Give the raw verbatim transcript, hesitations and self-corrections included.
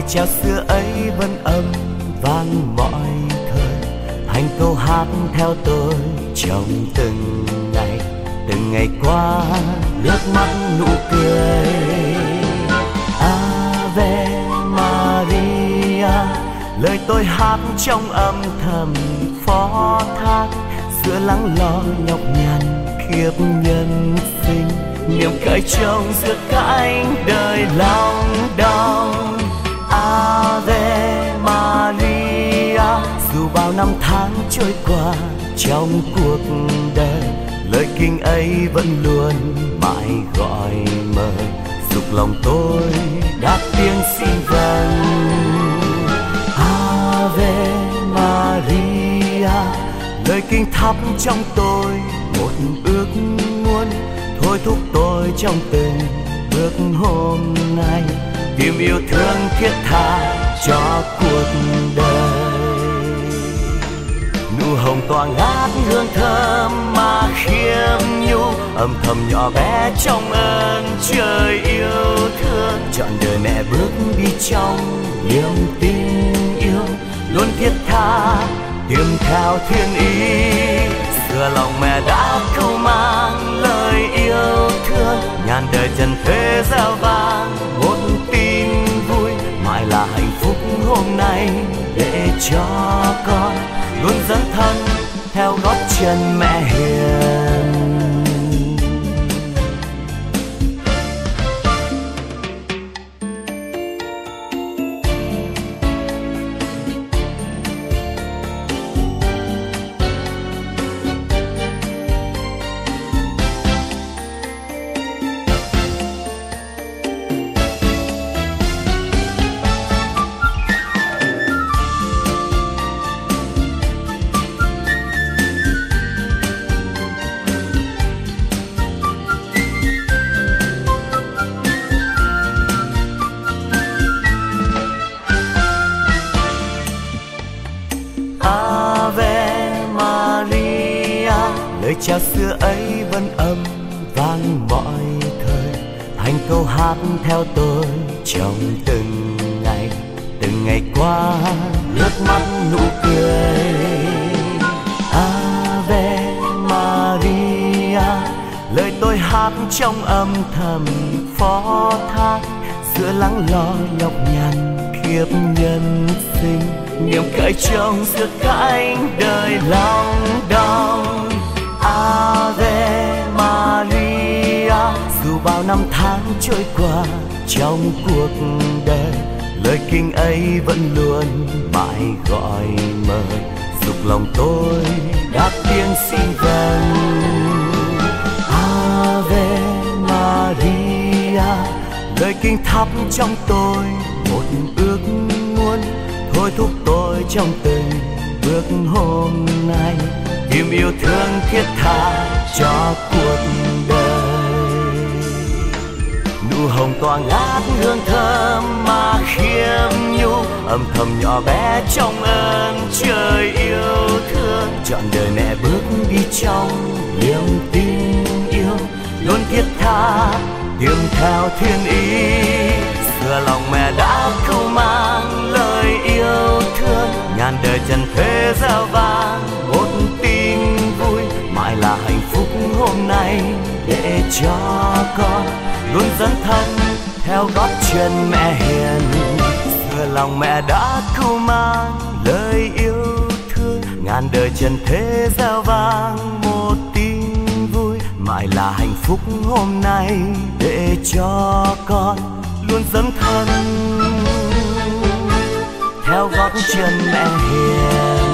chèo xưa ấy vẫn âm vang mọi thời, thành câu hát theo tôi trong từng ngày, từng ngày qua nước mắt nụ cười. Ave Maria, lời tôi hát trong âm thầm phó thác, giữa lắng lo nhọc nhằn kiếp nhân sinh, niềm cởi trông giữa cánh đời lòng đong. Ave Maria, dù bao năm tháng trôi qua trong cuộc đời, lời kinh ấy vẫn luôn mãi gọi mời, dục lòng tôi đáp tiếng xin vâng. Ave Maria, lời kinh thắp trong tôi một ước muốn, thôi thúc tôi trong từng bước hôm nay, tìm yêu thương thiết tha cho cuộc đời. Nụ hồng tỏa ngát hương thơm mà khiêm nhung, âm thầm nhỏ bé trong ơn trời yêu thương, trọn đời mẹ bước đi trong niềm tin yêu, luôn thiết tha tìm theo thiên ý. Xưa lòng mẹ đã câu mang lời yêu thương, ngàn đời trần thế reo vang một tin vui, mãi là hạnh phúc hôm nay để cho con luôn dấn thân theo gót chân mẹ hiền. Ave Maria, lời chào xưa ấy vẫn âm vang mọi thời, thành câu hát theo tôi trong từng ngày, từng ngày qua nước mắt nụ cười. Ave Maria, lời tôi hát trong âm thầm phó thác, giữa lắng lo nhọc nhằn kiếp nhân sinh, niềm cởi trông giữa cánh đời lòng đong. Ave Maria, dù bao năm tháng trôi qua trong cuộc đời, lời kinh ấy vẫn luôn mãi gọi mời, dục lòng tôi đáp tiếng xin vâng. Ave Maria, lời kinh thắp trong tôi một ước muốn, thôi thúc tôi trong từng bước hôm nay, tìm yêu thương thiết tha cho cuộc đời. Nụ hồng tỏa ngát hương thơm mà khiêm nhung, âm thầm nhỏ bé trong ơn trời yêu thương, trọn đời mẹ bước đi trong niềm tin yêu, luôn thiết tha tìm theo thiên ý. Xưa lòng mẹ đã câu mang lời yêu thương, ngàn đời trần thế reo vang một tin vui, mãi là hạnh phúc hôm nay để cho con luôn dấn thân theo gót chân mẹ hiền. Xưa lòng mẹ đã câu mang lời yêu thương, ngàn đời trần thế reo vang một tin vui, mãi là hạnh phúc hôm nay để cho con luôn dấn thân theo gót chân mẹ hiền.